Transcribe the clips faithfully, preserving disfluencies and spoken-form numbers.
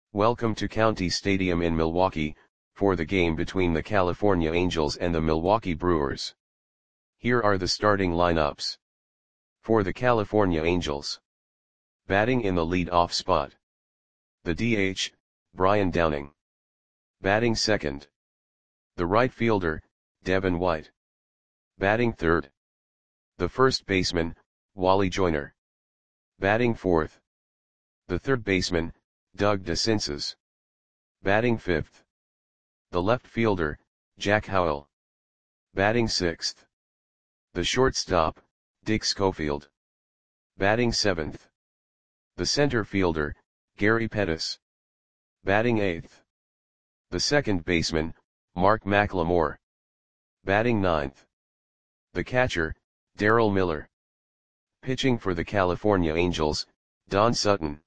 Welcome to County Stadium in Milwaukee, for the game between the California Angels and the Milwaukee Brewers. Here are the starting lineups. For the California Angels. Batting in the lead-off spot. The D H, Brian Downing. Batting second. The right fielder, Devin White. Batting third. The first baseman, Wally Joyner. Batting fourth. The third baseman, Doug DeCinces. Batting fifth. The left fielder, Jack Howell. Batting sixth. The shortstop, Dick Schofield. Batting seventh. The center fielder, Gary Pettis. Batting eighth. The second baseman, Mark McLemore. Batting ninth. The catcher, Darrell Miller. Pitching for the California Angels, Don Sutton.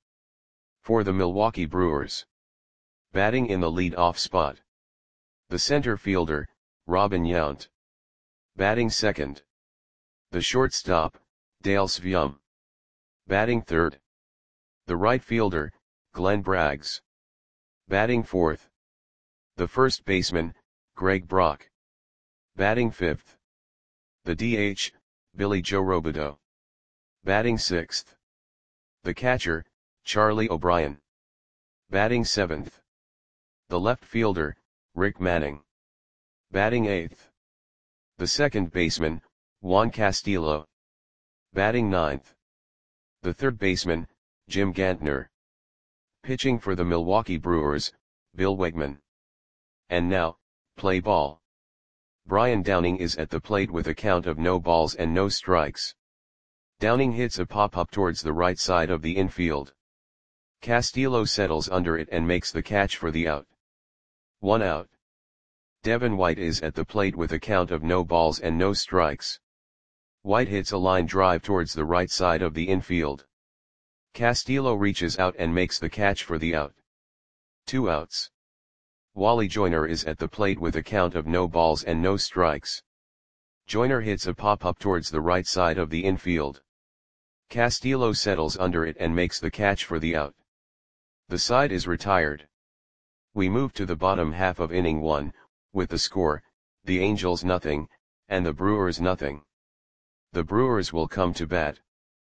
For the Milwaukee Brewers. Batting in the lead-off spot. The center fielder, Robin Yount. Batting second. The shortstop, Dale Sveum. Batting third. The right fielder, Glenn Braggs. Batting fourth. The first baseman, Greg Brock. Batting fifth. The D H, Billy Joe Robideau. Batting sixth. The catcher, Charlie O'Brien. Batting seventh. The left fielder, Rick Manning. Batting eighth. The second baseman, Juan Castillo. Batting ninth. The third baseman, Jim Gantner. Pitching for the Milwaukee Brewers, Bill Wegman. And now, play ball. Brian Downing is at the plate with a count of no balls and no strikes. Downing hits a pop-up towards the right side of the infield. Castillo settles under it and makes the catch for the out. One out. Devin White is at the plate with a count of no balls and no strikes. White hits a line drive towards the right side of the infield. Castillo reaches out and makes the catch for the out. Two outs. Wally Joyner is at the plate with a count of no balls and no strikes. Joyner hits a pop-up towards the right side of the infield. Castillo settles under it and makes the catch for the out. The side is retired. We move to the bottom half of inning one, with the score, the Angels nothing, and the Brewers nothing. The Brewers will come to bat.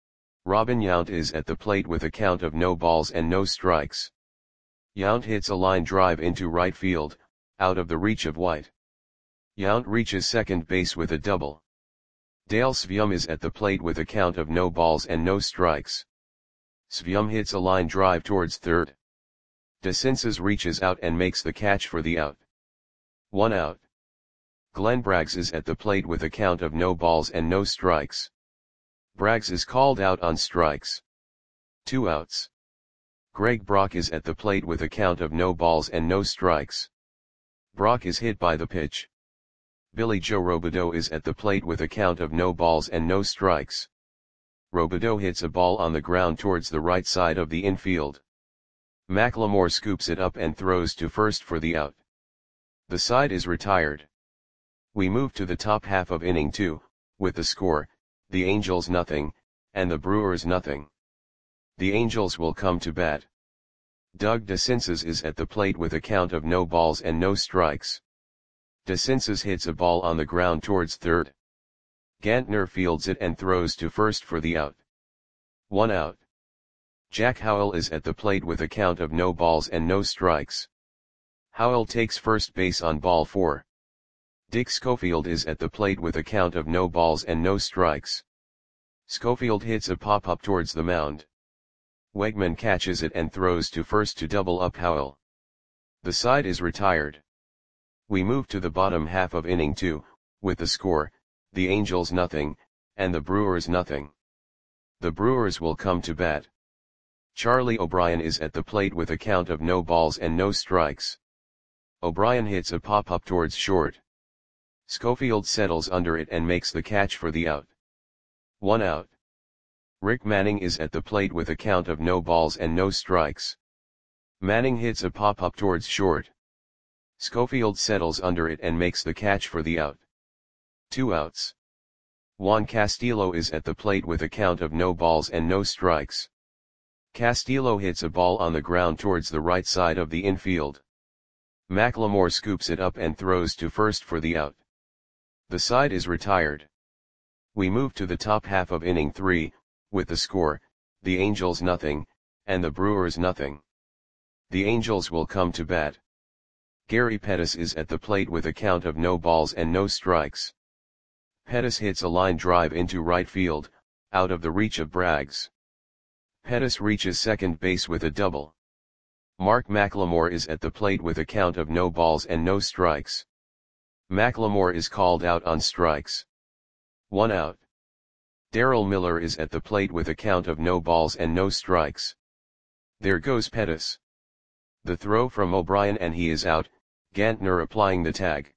Robin Yount is at the plate with a count of no balls and no strikes. Yount hits a line drive into right field, out of the reach of White. Yount reaches second base with a double. Dale Sveum is at the plate with a count of no balls and no strikes. Sveum hits a line drive towards third. DeCinces reaches out and makes the catch for the out. One out. Glenn Braggs is at the plate with a count of no balls and no strikes. Braggs is called out on strikes. Two outs. Greg Brock is at the plate with a count of no balls and no strikes. Brock is hit by the pitch. Billy Joe Robideau is at the plate with a count of no balls and no strikes. Robideau hits a ball on the ground towards the right side of the infield. McLemore scoops it up and throws to first for the out. The side is retired. We move to the top half of inning two, with the score, the Angels nothing, and the Brewers nothing. The Angels will come to bat. Doug DeCinces is at the plate with a count of no balls and no strikes. DeCinces hits a ball on the ground towards third. Gantner fields it and throws to first for the out. One out. Jack Howell is at the plate with a count of no balls and no strikes. Howell takes first base on ball four. Dick Schofield is at the plate with a count of no balls and no strikes. Schofield hits a pop-up towards the mound. Wegman catches it and throws to first to double up Howell. The side is retired. We move to the bottom half of inning two, with the score, the Angels nothing, and the Brewers nothing. The Brewers will come to bat. Charlie O'Brien is at the plate with a count of no balls and no strikes. O'Brien hits a pop-up towards short. Schofield settles under it and makes the catch for the out. One out. Rick Manning is at the plate with a count of no balls and no strikes. Manning hits a pop-up towards short. Schofield settles under it and makes the catch for the out. Two outs. Juan Castillo is at the plate with a count of no balls and no strikes. Castillo hits a ball on the ground towards the right side of the infield. McLemore scoops it up and throws to first for the out. The side is retired. We move to the top half of inning three, with the score, the Angels nothing, and the Brewers nothing. The Angels will come to bat. Gary Pettis is at the plate with a count of no balls and no strikes. Pettis hits a line drive into right field, out of the reach of Braggs. Pettis reaches second base with a double. Mark McLemore is at the plate with a count of no balls and no strikes. McLemore is called out on strikes. One out. Darrell Miller is at the plate with a count of no balls and no strikes. There goes Pettis. The throw from O'Brien and he is out, Gantner applying the tag.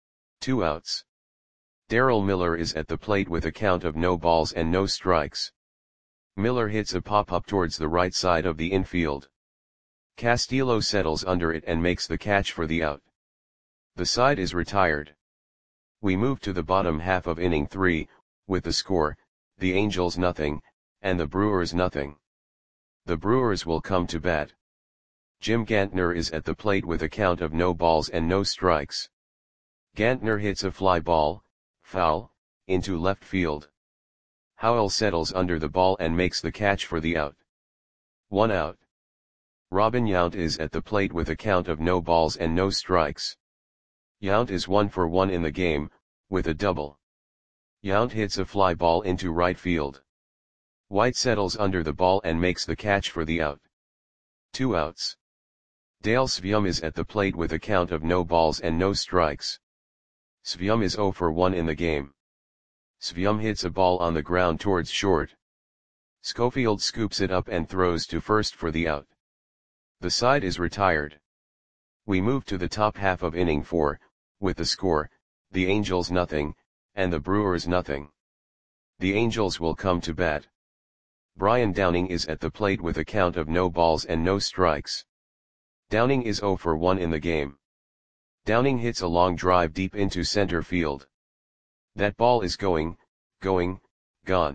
Two outs. Darrell Miller is at the plate with a count of no balls and no strikes. Miller hits a pop-up towards the right side of the infield. Castillo settles under it and makes the catch for the out. The side is retired. We move to the bottom half of inning three, with the score, the Angels nothing, and the Brewers nothing. The Brewers will come to bat. Jim Gantner is at the plate with a count of no balls and no strikes. Gantner hits a fly ball, foul, into left field. Howell settles under the ball and makes the catch for the out. One out. Robin Yount is at the plate with a count of no balls and no strikes. Yount is one for one in the game, with a double. Yount hits a fly ball into right field. White settles under the ball and makes the catch for the out. Two outs. Dale Svium is at the plate with a count of no balls and no strikes. Svium is zero for one in the game. Svium hits a ball on the ground towards short. Schofield scoops it up and throws to first for the out. The side is retired. We move to the top half of inning four, with the score, the Angels nothing, and the Brewers nothing. The Angels will come to bat. Brian Downing is at the plate with a count of no balls and no strikes. Downing is zero for one in the game. Downing hits a long drive deep into center field. That ball is going, going, gone.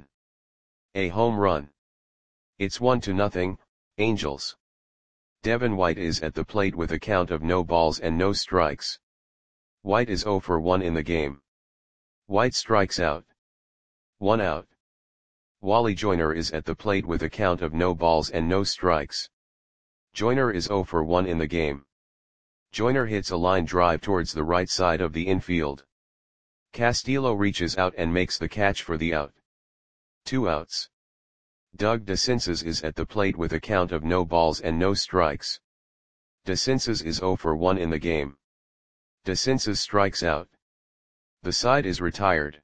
A home run. It's one to nothing, Angels. Devin White is at the plate with a count of no balls and no strikes. White is zero for one in the game. White strikes out. One out. Wally Joyner is at the plate with a count of no balls and no strikes. Joyner is zero for one in the game. Joyner hits a line drive towards the right side of the infield. Castillo reaches out and makes the catch for the out. Two outs. Doug DeCinces is at the plate with a count of no balls and no strikes. DeCinces is zero for one in the game. DeCinces strikes out. The side is retired.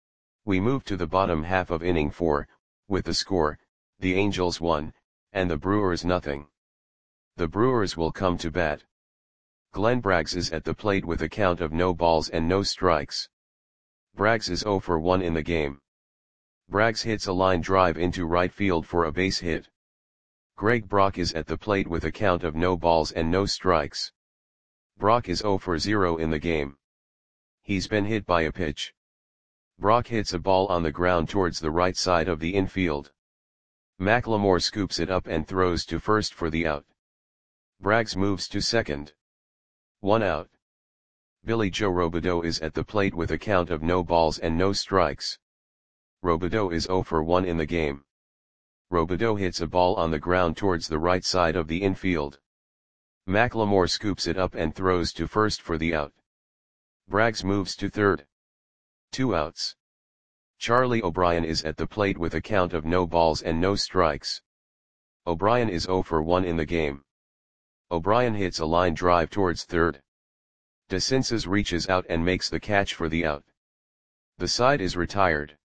We move to the bottom half of inning four, with the score, the Angels one, and the Brewers nothing. The Brewers will come to bat. Glenn Braggs is at the plate with a count of no balls and no strikes. Braggs is zero for one in the game. Braggs hits a line drive into right field for a base hit. Greg Brock is at the plate with a count of no balls and no strikes. Brock is zero for zero in the game. He's been hit by a pitch. Brock hits a ball on the ground towards the right side of the infield. McLemore scoops it up and throws to first for the out. Braggs moves to second. One out. Billy Joe Robideau is at the plate with a count of no balls and no strikes. Robideau is zero for one in the game. Robideau hits a ball on the ground towards the right side of the infield. McLemore scoops it up and throws to first for the out. Braggs moves to third. Two outs. Charlie O'Brien is at the plate with a count of no balls and no strikes. O'Brien is zero for one in the game. O'Brien hits a line drive towards third. DeCinces reaches out and makes the catch for the out. The side is retired.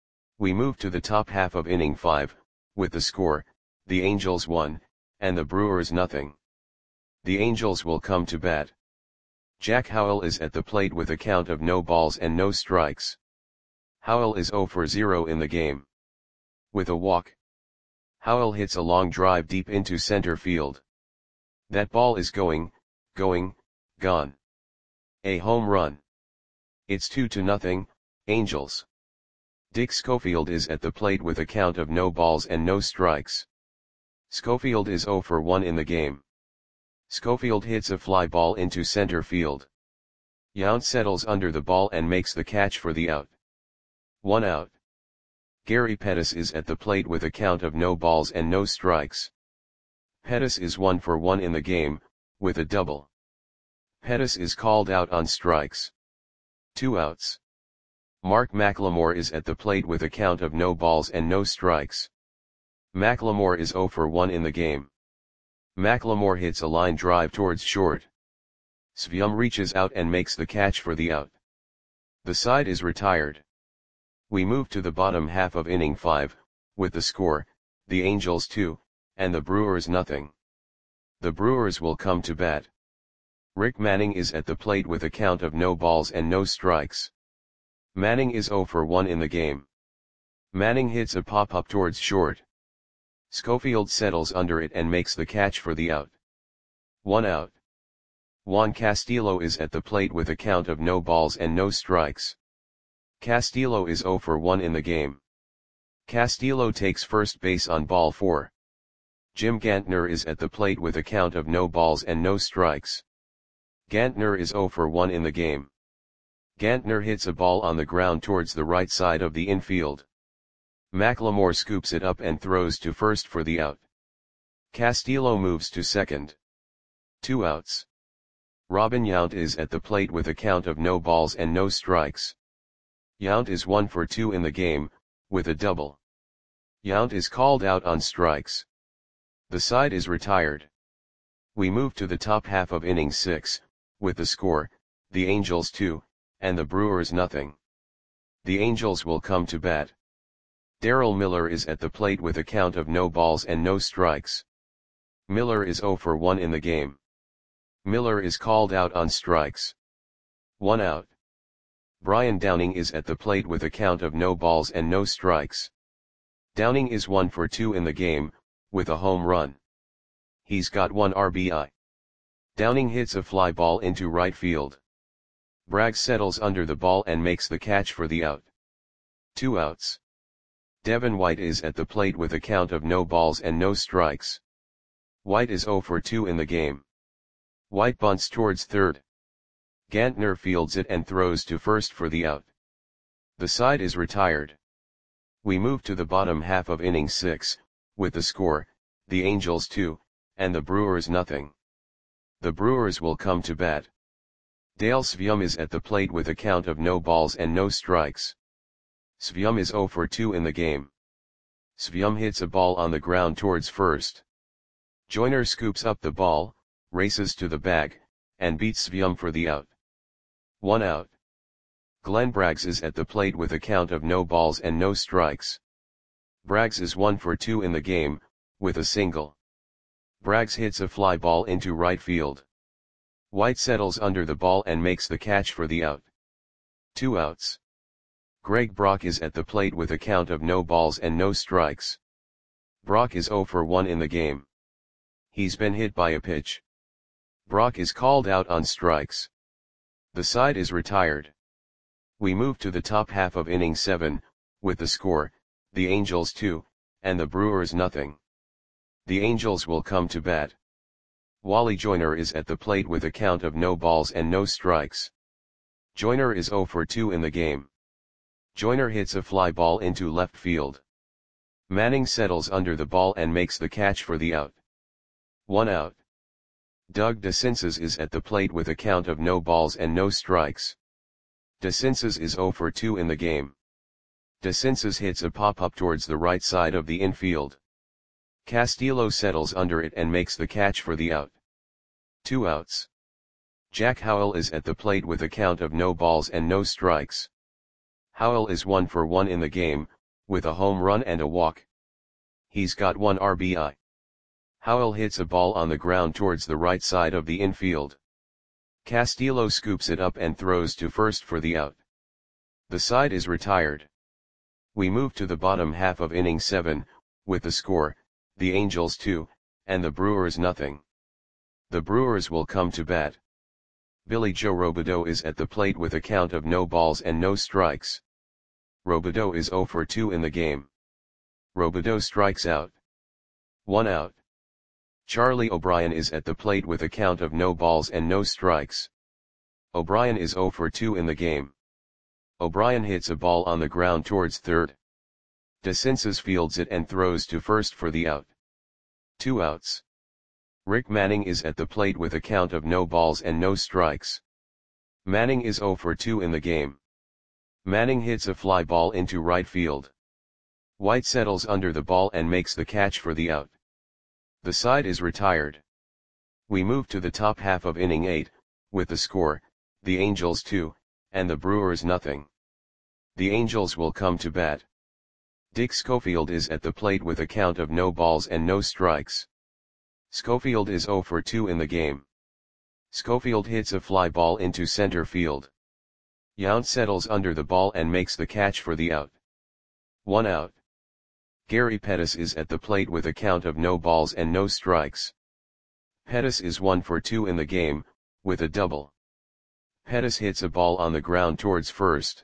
We move to the top half of inning five, with the score, the Angels one, and the Brewers nothing. The Angels will come to bat. Jack Howell is at the plate with a count of no balls and no strikes. Howell is zero for zero in the game. With a walk. Howell hits a long drive deep into center field. That ball is going, going, gone. A home run. It's two to nothing, Angels. Dick Schofield is at the plate with a count of no balls and no strikes. Schofield is zero for one in the game. Schofield hits a fly ball into center field. Yount settles under the ball and makes the catch for the out. One out. Gary Pettis is at the plate with a count of no balls and no strikes. Pettis is one for one in the game, with a double. Pettis is called out on strikes. Two outs. Mark McLemore is at the plate with a count of no balls and no strikes. McLemore is zero for one in the game. McLemore hits a line drive towards short. Svyum reaches out and makes the catch for the out. The side is retired. We move to the bottom half of inning five, with the score, the Angels two, and the Brewers nothing. The Brewers will come to bat. Rick Manning is at the plate with a count of no balls and no strikes. Manning is zero for one in the game. Manning hits a pop-up towards short. Schofield settles under it and makes the catch for the out. One out. Juan Castillo is at the plate with a count of no balls and no strikes. Castillo is zero for one in the game. Castillo takes first base on ball four. Jim Gantner is at the plate with a count of no balls and no strikes. Gantner is zero for one in the game. Gantner hits a ball on the ground towards the right side of the infield. McLemore scoops it up and throws to first for the out. Castillo moves to second. Two outs. Robin Yount is at the plate with a count of no balls and no strikes. Yount is one for two in the game, with a double. Yount is called out on strikes. The side is retired. We move to the top half of inning six, with the score, the Angels two, and the Brewers nothing. The Angels will come to bat. Darrell Miller is at the plate with a count of no balls and no strikes. Miller is zero for one in the game. Miller is called out on strikes. One out. Brian Downing is at the plate with a count of no balls and no strikes. Downing is one for two in the game, with a home run. He's got one R B I. Downing hits a fly ball into right field. Bragg settles under the ball and makes the catch for the out. Two outs. Devin White is at the plate with a count of no balls and no strikes. White is zero for two in the game. White bunts towards third. Gantner fields it and throws to first for the out. The side is retired. We move to the bottom half of inning six, with the score, the Angels two, and the Brewers nothing. The Brewers will come to bat. Dale Svyum is at the plate with a count of no balls and no strikes. Svyum is zero for two in the game. Svyum hits a ball on the ground towards first. Joyner scoops up the ball, races to the bag, and beats Svyum for the out. One out. Glenn Braggs is at the plate with a count of no balls and no strikes. Braggs is one for two in the game, with a single. Braggs hits a fly ball into right field. White settles under the ball and makes the catch for the out. Two outs. Greg Brock is at the plate with a count of no balls and no strikes. Brock is zero for one in the game. He's been hit by a pitch. Brock is called out on strikes. The side is retired. We move to the top half of inning seven, with the score, the Angels two, and the Brewers nothing. The Angels will come to bat. Wally Joyner is at the plate with a count of no balls and no strikes. Joyner is zero for two in the game. Joyner hits a fly ball into left field. Manning settles under the ball and makes the catch for the out. One out. Doug DeCinces is at the plate with a count of no balls and no strikes. DeCinces is zero for two in the game. DeCinces hits a pop-up towards the right side of the infield. Castillo settles under it and makes the catch for the out. Two outs. Jack Howell is at the plate with a count of no balls and no strikes. Howell is one for one in the game, with a home run and a walk. He's got one R B I. Howell hits a ball on the ground towards the right side of the infield. Castillo scoops it up and throws to first for the out. The side is retired. We move to the bottom half of inning seven, with the score, the Angels two, and the Brewers nothing. The Brewers will come to bat. Billy Joe Robideau is at the plate with a count of no balls and no strikes. Robideau is zero for two in the game. Robideau strikes out. One out. Charlie O'Brien is at the plate with a count of no balls and no strikes. O'Brien is zero for two in the game. O'Brien hits a ball on the ground towards third. DeCinces fields it and throws to first for the out. Two outs. Rick Manning is at the plate with a count of no balls and no strikes. Manning is zero for two in the game. Manning hits a fly ball into right field. White settles under the ball and makes the catch for the out. The side is retired. We move to the top half of inning eight, with the score, the Angels two, and the Brewers nothing. The Angels will come to bat. Dick Schofield is at the plate with a count of no balls and no strikes. Schofield is zero for two in the game. Schofield hits a fly ball into center field. Yount settles under the ball and makes the catch for the out. One out. Gary Pettis is at the plate with a count of no balls and no strikes. Pettis is one for two in the game, with a double. Pettis hits a ball on the ground towards first.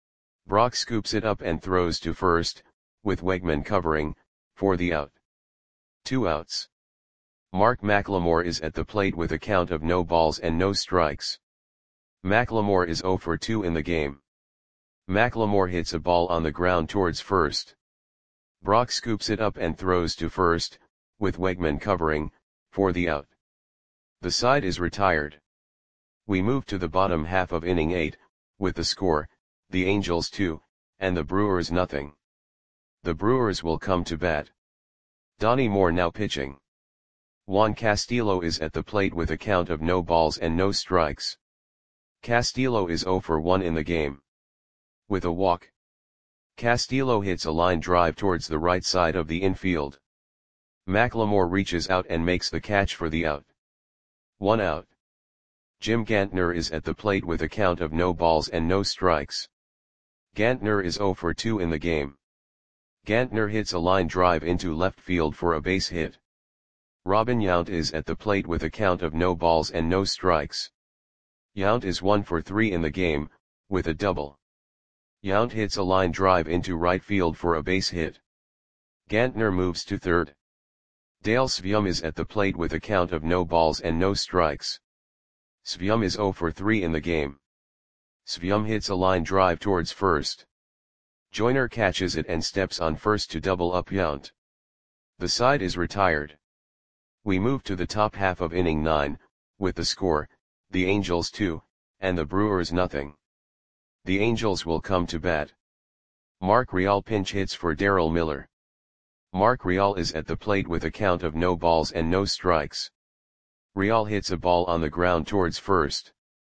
Brock scoops it up and throws to first, with Wegman covering, for the out. Two outs. Mark McLemore is at the plate with a count of no balls and no strikes. McLemore is zero for two in the game. McLemore hits a ball on the ground towards first. Brock scoops it up and throws to first, with Wegman covering, for the out. The side is retired. We move to the bottom half of inning eight, with the score, the Angels two, and the Brewers nothing. The Brewers will come to bat. Donnie Moore now pitching. Juan Castillo is at the plate with a count of no balls and no strikes. Castillo is zero for one in the game. With a walk. Castillo hits a line drive towards the right side of the infield. McLemore reaches out and makes the catch for the out. One out. Jim Gantner is at the plate with a count of no balls and no strikes. Gantner is zero for two in the game. Gantner hits a line drive into left field for a base hit. Robin Yount is at the plate with a count of no balls and no strikes. Yount is one for three in the game, with a double. Yount hits a line drive into right field for a base hit. Gantner moves to third. Dale Sveum is at the plate with a count of no balls and no strikes. Sveum is zero for three in the game. Sveum hits a line drive towards first. Joyner catches it and steps on first to double up Yount. The side is retired. We move to the top half of inning nine, with the score, the Angels two, and the Brewers nothing. The Angels will come to bat. Mark Real pinch hits for Darryl Miller. Mark Real is at the plate with a count of no balls and no strikes. Real hits a ball on the ground towards first.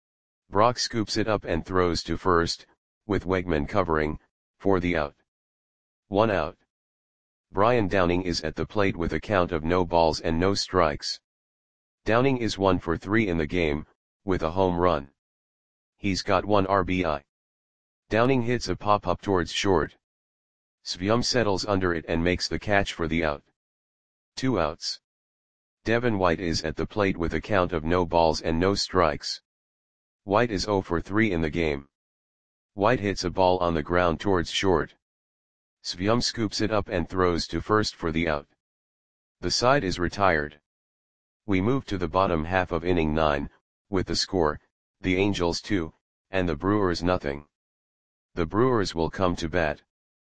Brock scoops it up and throws to first, with Wegman covering, for the out. One out. Brian Downing is at the plate with a count of no balls and no strikes. Downing is one for three in the game, with a home run. He's got one R B I. Downing hits a pop-up towards short. Sveum settles under it and makes the catch for the out. Two outs. Devin White is at the plate with a count of no balls and no strikes. White is zero for three in the game. White hits a ball on the ground towards short. Sveum scoops it up and throws to first for the out. The side is retired. We move to the bottom half of inning nine, with the score, the Angels two, and the Brewers nothing. The Brewers will come to bat.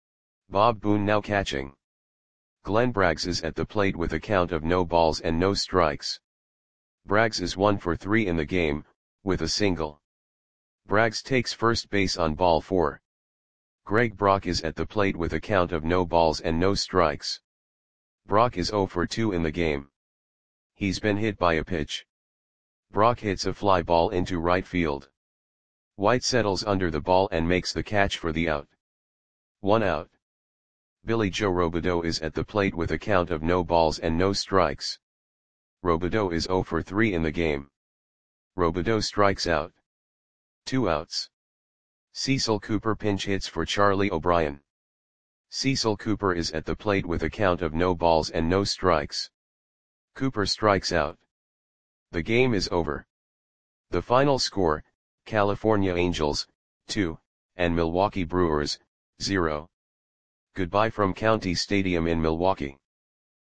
Bob Boone now catching. Glenn Braggs is at the plate with a count of no balls and no strikes. Braggs is one for three in the game, with a single. Braggs takes first base on ball four. Greg Brock is at the plate with a count of no balls and no strikes. Brock is zero for two in the game. He's been hit by a pitch. Brock hits a fly ball into right field. White settles under the ball and makes the catch for the out. One out. Billy Joe Robideau is at the plate with a count of no balls and no strikes. Robideau is zero for three in the game. Robideau strikes out. Two outs. Cecil Cooper pinch hits for Charlie O'Brien. Cecil Cooper is at the plate with a count of no balls and no strikes. Cooper strikes out. The game is over. The final score, California Angels, two, and Milwaukee Brewers, zero. Goodbye from County Stadium in Milwaukee.